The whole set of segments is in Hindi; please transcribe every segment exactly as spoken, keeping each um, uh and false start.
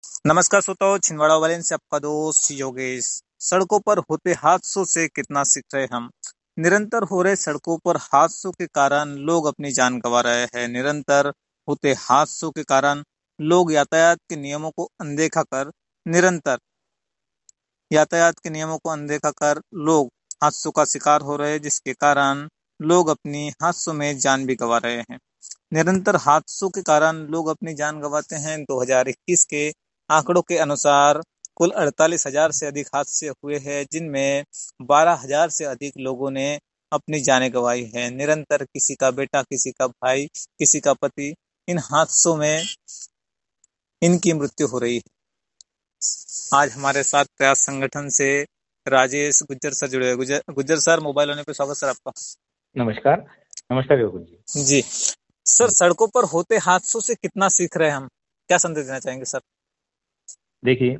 नमस्कार श्रोताओ, छिंदवाड़ा वाले से आपका दोस्त योगेश। सड़कों पर होते हादसों से कितना सीख रहे हम। निरंतर हो रहे सड़कों पर हादसों के कारण लोग अपनी जान गंवा रहे हैं। निरंतर होते हादसों के कारण लोग यातायात के नियमों को अनदेखा कर निरंतर यातायात के नियमों को अनदेखा कर लोग हादसों का शिकार हो रहे हैं, जिसके कारण लोग अपनी हादसों में जान भी गंवा रहे हैं। निरंतर हादसों के कारण लोग अपनी जान गंवाते हैं। दो हज़ार इक्कीस के आंकड़ों के अनुसार कुल अड़तालीस हजार से अधिक हादसे हुए हैं, जिनमें बारह हजार से अधिक लोगों ने अपनी जानें गंवाई है। निरंतर किसी का बेटा, किसी का भाई, किसी का पति, इन हादसों में इनकी मृत्यु हो रही है। आज हमारे साथ प्रयास संगठन से राजेश गुज्जर सर जुड़े हुए। गुज्जर गुज्जर सर, मोबाइल होने पे स्वागत सर आपका। नमस्कार। नमस्कार योगेश जी। जी सर, सड़कों पर होते हादसों से कितना सीख रहे हैं हम, क्या संदेश देना चाहेंगे सर? देखिए,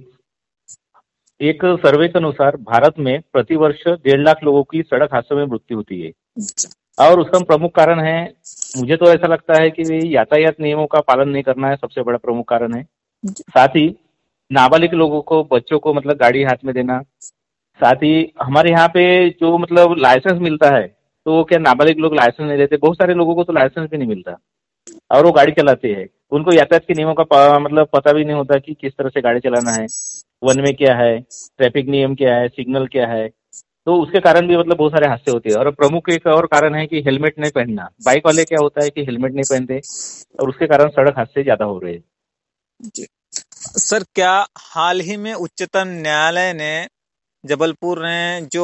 एक सर्वे के अनुसार भारत में प्रति वर्ष डेढ़ लाख लोगों की सड़क हादसों में मृत्यु होती है और उसका प्रमुख कारण है, मुझे तो ऐसा लगता है कि यातायात नियमों का पालन नहीं करना है सबसे बड़ा प्रमुख कारण है। साथ ही नाबालिग लोगों को, बच्चों को मतलब गाड़ी हाथ में देना। साथ ही हमारे यहाँ पे जो मतलब लाइसेंस मिलता है, तो क्या नाबालिग लोग लाइसेंस नहीं लेते। बहुत सारे लोगों को तो लाइसेंस भी नहीं मिलता और वो गाड़ी चलाते हैं। उनको यातायात के नियमों का प- मतलब पता भी नहीं होता कि किस तरह से गाड़ी चलाना है, वन में क्या है, ट्रैफिक नियम क्या है, सिग्नल क्या है। तो उसके कारण भी मतलब बहुत सारे हादसे होते हैं। और प्रमुख एक और कारण है कि हेलमेट नहीं पहनना। बाइक वाले क्या होता है कि हेलमेट नहीं पहनते और उसके कारण सड़क हादसे ज्यादा हो रहे हैं। जी सर, क्या हाल ही में उच्चतम न्यायालय ने जबलपुर ने जो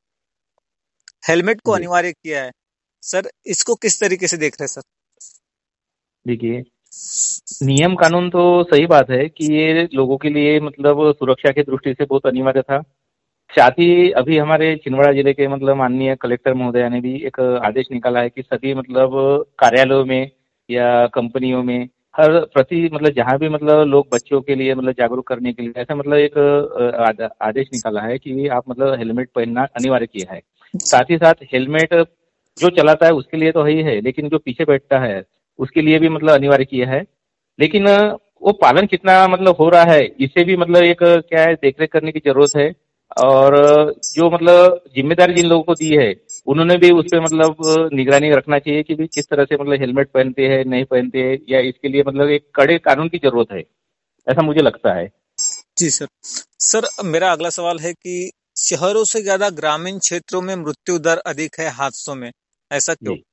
हेलमेट को जी अनिवार्य किया है, सर इसको किस तरीके से देख रहे हैं सर? देखिए, नियम कानून तो सही बात है कि ये लोगों के लिए मतलब सुरक्षा की दृष्टि से बहुत अनिवार्य था। साथ ही अभी हमारे छिंदवाड़ा जिले के मतलब माननीय कलेक्टर महोदया ने भी एक आदेश निकाला है कि सभी मतलब कार्यालयों में या कंपनियों में हर प्रति मतलब जहाँ भी मतलब लोग बच्चों के लिए मतलब जागरूक करने के लिए ऐसा मतलब एक अ, आद- आदेश निकाला है कि आप मतलब हेलमेट पहनना अनिवार्य किया है। साथ ही साथ हेलमेट जो चलाता है उसके लिए तो है ही है, लेकिन जो पीछे बैठता है उसके लिए भी मतलब अनिवार्य किया है। लेकिन अ, वो पालन कितना मतलब हो रहा है, इसे भी मतलब एक अ, क्या है, देखरेख करने की जरूरत है। और अ, जो मतलब जिम्मेदारी जिन लोगों को दी है उन्होंने भी उस पर मतलब अ, निगरानी रखना चाहिए कि भी किस तरह से मतलब हेलमेट पहनते हैं नहीं पहनते हैं, या इसके लिए मतलब एक कड़े कानून की जरूरत है, ऐसा मुझे लगता है। जी सर। सर, मेरा अगला सवाल है कि शहरों से ज्यादा ग्रामीण क्षेत्रों में मृत्यु दर अधिक है हादसों में, ऐसा क्यों? जी,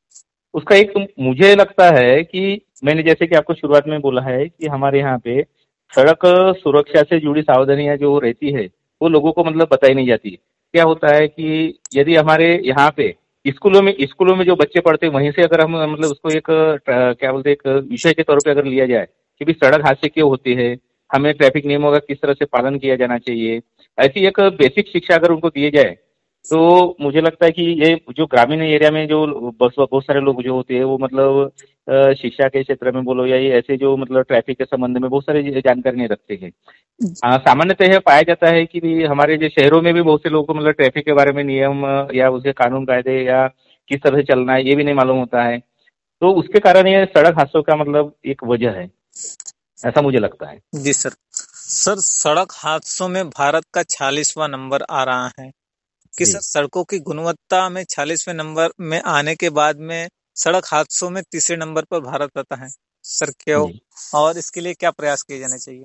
उसका एक तो मुझे लगता है कि मैंने जैसे कि आपको शुरुआत में बोला है कि हमारे यहाँ पे सड़क सुरक्षा से जुड़ी सावधानियां जो रहती है वो लोगों को मतलब बताई नहीं जाती। क्या होता है कि यदि हमारे यहाँ पे स्कूलों में स्कूलों में जो बच्चे पढ़ते हैं वहीं से अगर हम मतलब उसको एक अ, क्या बोलते हैं, एक विषय के तौर पे अगर लिया जाए कि भी सड़क हादसे क्यों होते हैं, हमें ट्रैफिक नियमों का किस तरह से पालन किया जाना चाहिए, ऐसी एक बेसिक शिक्षा अगर उनको दिए जाए तो मुझे लगता है कि ये जो ग्रामीण एरिया में जो बस बहुत सारे लोग जो होते हैं वो मतलब अ, शिक्षा के क्षेत्र में बोलो या ये ऐसे जो मतलब ट्रैफिक के संबंध में बहुत सारी जानकारी नहीं रखते हैं। हाँ, सामान्यतः यह पाया जाता है कि भी हमारे जो शहरों में भी बहुत से लोगों को मतलब ट्रैफिक के बारे में नियम अ, या उसके कानून कायदे या किस तरह से चलना है ये भी नहीं मालूम होता है। तो उसके कारण ये सड़क हादसों का मतलब एक वजह है, ऐसा मुझे लगता है। जी सर। सर, सड़क हादसों में भारत का छियालीसवां नंबर आ रहा है कि सर जी सड़कों की गुणवत्ता में छियालीसवें नंबर में आने के बाद में सड़क हादसों में तीसरे नंबर पर भारत आता है। सर क्यों, जी, और इसके लिए क्या प्रयास किए जाने चाहिए?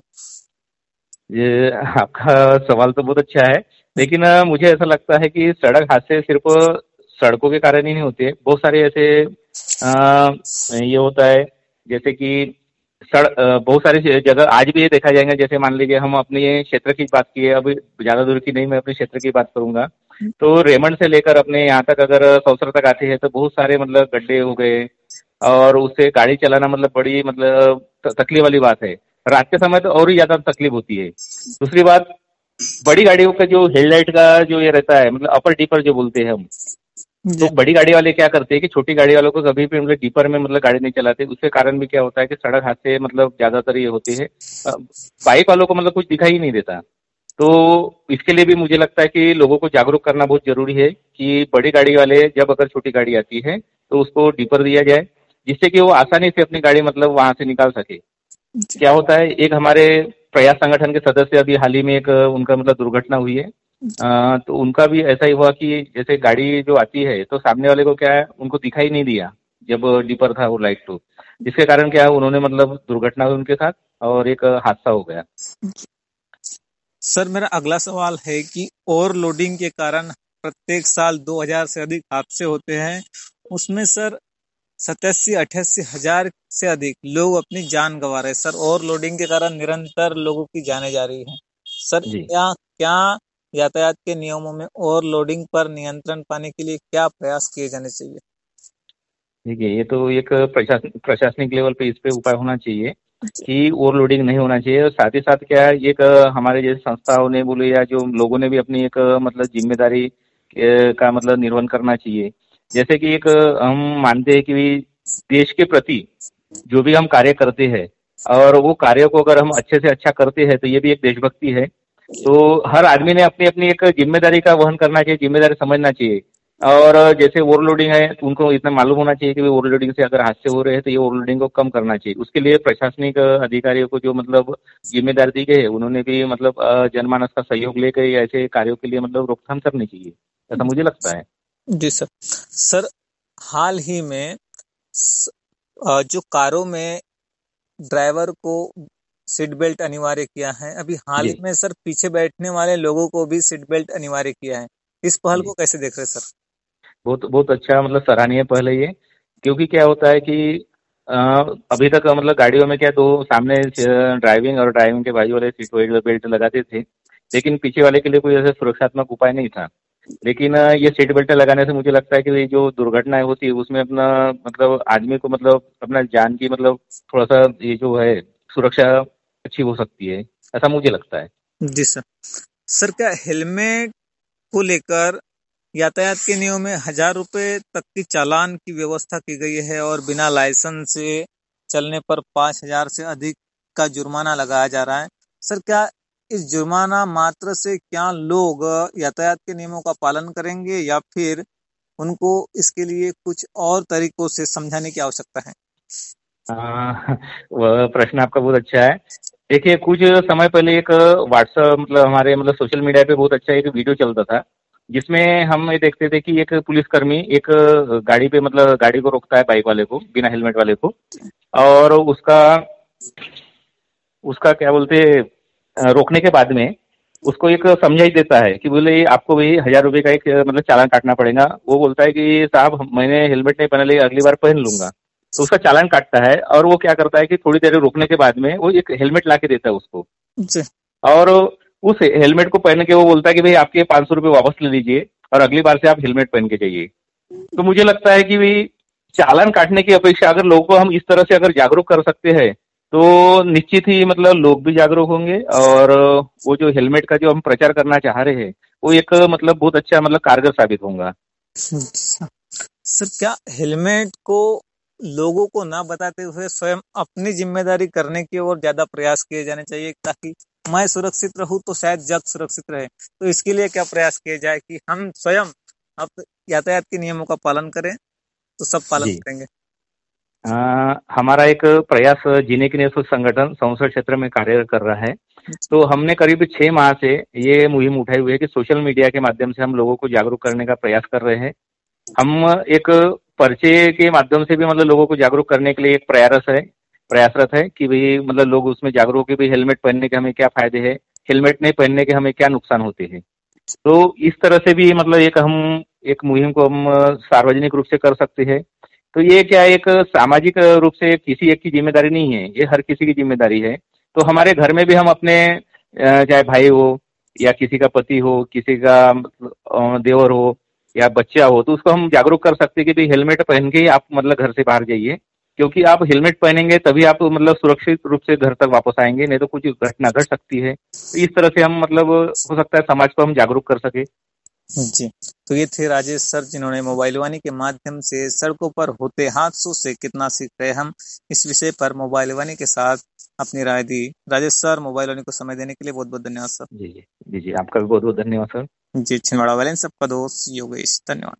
ये आपका सवाल तो बहुत अच्छा है। लेकिन अ, मुझे ऐसा लगता है कि सड़क हादसे सिर्फ सड़कों के कारण ही नहीं होते। बहुत सारे ऐसे अ, ये होता है जैसे कि सड़ अ, बहुत सारी जगह आज भी ये देखा जाएगा। जैसे मान लीजिए हम अपने क्षेत्र की बात किए, अब ज्यादा दूर की नहीं, मैं अपने क्षेत्र की बात करूंगा। तो रेमंड से लेकर अपने यहाँ तक अगर सौसर तक आते हैं तो बहुत सारे मतलब गड्ढे हो गए और उससे गाड़ी चलाना मतलब बड़ी मतलब त- तकलीफ वाली बात है। रात के समय तो और ही ज्यादा तकलीफ होती है। दूसरी बात, बड़ी गाड़ियों का जो हेडलाइट का जो ये रहता है मतलब अपर डीपर जो बोलते हैं हम, जी तो बड़ी गाड़ी वाले क्या करते हैं कि छोटी गाड़ी वालों को कभी भी मतलब डीपर में मतलब गाड़ी नहीं चलाते। उसके कारण भी क्या होता है कि सड़क हादसे मतलब ज्यादातर ये होते हैं। अ, बाइक वालों को मतलब कुछ दिखाई ही नहीं देता। तो इसके लिए भी मुझे लगता है कि लोगों को जागरूक करना बहुत जरूरी है कि बड़ी गाड़ी वाले जब अगर छोटी गाड़ी आती है तो उसको डीपर दिया जाए, जिससे कि वो आसानी से अपनी गाड़ी मतलब वहां से निकाल सके। जी क्या होता है, एक हमारे प्रयास संगठन के सदस्य अभी हाल ही में एक उनका मतलब दुर्घटना हुई है। अ, तो उनका भी ऐसा ही हुआ कि जैसे गाड़ी जो आती है तो सामने वाले को क्या है उनको दिखाई नहीं दिया जब डिपर था वो लाइट तो, जिसके कारण क्या है उन्होंने मतलब दुर्घटना हुई उनके साथ और एक हादसा हो गया। सर मेरा अगला सवाल है कि ओवरलोडिंग के कारण प्रत्येक साल दो हज़ार से अधिक हादसे होते हैं। उसमें सर सतासी अठासी हजार से अधिक लोग अपनी जान गंवा रहे हैं। सर ओवरलोडिंग के कारण निरंतर लोगों की जानें जा रही हैं। सर जी क्या क्या यातायात के नियमों में ओवरलोडिंग पर नियंत्रण पाने के लिए क्या प्रयास किए जाने चाहिए? देखिए, ये तो एक प्रशासन प्रशासनिक लेवल पे इस पे उपाय होना चाहिए कि ओवरलोडिंग नहीं होना चाहिए और साथ ही साथ क्या है एक अ, हमारे जैसे संस्थाओं ने बोले या जो लोगों ने भी अपनी एक अ, मतलब जिम्मेदारी अ, का मतलब निर्वहन करना चाहिए। जैसे कि एक अ, हम मानते हैं कि देश के प्रति जो भी हम कार्य करते हैं और वो कार्य को अगर हम अच्छे से अच्छा करते हैं तो ये भी एक देशभक्ति है। तो हर आदमी ने अपनी अपनी एक जिम्मेदारी का वहन करना चाहिए, जिम्मेदारी समझना चाहिए। और जैसे ओवरलोडिंग है तो उनको इतना मालूम होना चाहिए कि ओवरलोडिंग से अगर हादसे हो रहे हैं तो ये ओवरलोडिंग को कम करना चाहिए। उसके लिए प्रशासनिक अधिकारियों को जो मतलब जिम्मेदारी दी गई है उन्होंने भी मतलब अ, जनमानस का सहयोग लेकर ऐसे कार्यों के लिए मतलब रोकथाम करनी चाहिए, ऐसा मुझे लगता है। जी सर। सर हाल ही में स- अ, जो कारों में ड्राइवर को सीट बेल्ट अनिवार्य किया है, अभी हाल ही जी में सर पीछे बैठने वाले लोगों को भी सीट बेल्ट अनिवार्य किया है। इस पहल को जी, कैसे देख रहे हैं सर? बहुत बहुत अच्छा मतलब सराहनीय पहल है ये। क्योंकि क्या होता है कि अ, अभी तक मतलब गाड़ियों में क्या दो सामने ड्राइविंग और ड्राइविंग के बाजू वाले सीट बेल्ट लगाते थे, लेकिन पीछे वाले के लिए कोई ऐसा सुरक्षात्मक उपाय नहीं था। लेकिन अ, ये सीट बेल्ट लगाने से मुझे लगता है कि ये जो दुर्घटनाएं होती है उसमें अपना मतलब आदमी को मतलब अपना जान की मतलब थोड़ा सा ये जो है सुरक्षा अच्छी हो सकती है, ऐसा मुझे लगता है। जी सर। सर क्या हेलमेट को लेकर यातायात के नियमों में हजार रुपए तक की चालान की व्यवस्था की गई है और बिना लाइसेंस से चलने पर पाँच हजार से अधिक का जुर्माना लगाया जा रहा है। सर क्या इस जुर्माना मात्र से क्या लोग यातायात के नियमों का पालन करेंगे या फिर उनको इसके लिए कुछ और तरीकों से समझाने की आवश्यकता है? अ, वह प्रश्न आपका बहुत अच्छा है। देखिए, कुछ समय पहले एक व्हाट्सएप मतलब हमारे मतलब सोशल मीडिया पे बहुत अच्छा एक वीडियो चलता था, जिसमें हम ये देखते थे कि एक पुलिसकर्मी एक गाड़ी पे मतलब गाड़ी को रोकता है बाइक वाले को, बिना हेलमेट वाले को। और उसका उसका क्या बोलते हैं अ, रोकने के बाद में उसको एक समझाई देता है कि बोले आपको भी हजार रुपए का एक अ, मतलब चालान काटना पड़ेगा। वो बोलता है कि साहब हम- मैंने हेलमेट नहीं पहना लेकिन अगली बार पहन लूंगा। तो उसका चालान काटता है और वो क्या करता है कि थोड़ी देर रोकने के बाद में वो एक हेलमेट ला के देता है उसको। जी। और उस हेलमेट को पहन के वो बोलता है कि भाई आपके पाँच सौ रुपये वापस ले लीजिए और अगली बार से आप हेलमेट पहन के जाइए। तो मुझे लगता है कि भाई चालान काटने की अपेक्षा अगर लोगों को हम इस तरह से अगर जागरूक कर सकते हैं तो निश्चित ही मतलब लोग भी जागरूक होंगे। और वो जो हेलमेट का जो हम प्रचार करना चाह रहे हैं वो एक मतलब बहुत अच्छा मतलब कारगर साबित होगा। अच्छा। सर क्या हेलमेट को लोगों को ना बताते हुए स्वयं अपनी जिम्मेदारी करने की ओर ज्यादा प्रयास किए जाने चाहिए ताकि मैं सुरक्षित रहूं तो शायद जग सुरक्षित रहे। तो इसके लिए क्या प्रयास किए जाए कि हम स्वयं अब यातायात के नियमों का पालन करें तो सब पालन जी, करेंगे। अ, हमारा एक प्रयास जीने के लिए संगठन संसद क्षेत्र में कार्य कर रहा है। तो हमने करीब छह माह से ये मुहिम उठाई हुई है कि सोशल मीडिया के माध्यम से हम लोगों को जागरूक करने का प्रयास कर रहे हैं। हम एक पर्चे के माध्यम से भी मतलब लोगों को जागरूक करने के लिए एक प्रयास है प्रयासरत है कि भाई मतलब लोग उसमें जागरूक कि भाई हेलमेट पहनने के हमें क्या फायदे हैं, हेलमेट नहीं पहनने के हमें क्या नुकसान होते हैं। तो इस तरह से भी मतलब एक हम एक मुहिम को हम सार्वजनिक रूप से कर सकते हैं। तो ये क्या एक सामाजिक रूप से किसी एक की जिम्मेदारी नहीं है, ये हर किसी की जिम्मेदारी है। तो हमारे घर में भी हम अपने अ, चाहे भाई हो या किसी का पति हो, किसी का मतलब, अ, देवर हो या बच्चा हो, तो उसको हम जागरूक कर सकते हैं कि भाई हेलमेट पहन के ही आप मतलब घर से बाहर जाइए। क्योंकि आप हेलमेट पहनेंगे तभी आप मतलब सुरक्षित रूप से घर तक वापस आएंगे, नहीं तो कुछ घटना घट सकती है। तो इस तरह से हम मतलब हो सकता है समाज को हम जागरूक कर सके। जी। तो ये थे राजेश सर जिन्होंने मोबाइल वाणी के माध्यम से सड़कों पर होते हादसों से कितना सीख रहे हम इस विषय पर मोबाइल वाणी के साथ अपनी राय दी। राजेश सर मोबाइल वाणी को समय देने के लिए बहुत बहुत धन्यवाद सर। जी जी जी जी, आपका भी बहुत बहुत धन्यवाद सर। जी छिंदवाड़ा वाले सबका दोस्त योगेश, धन्यवाद।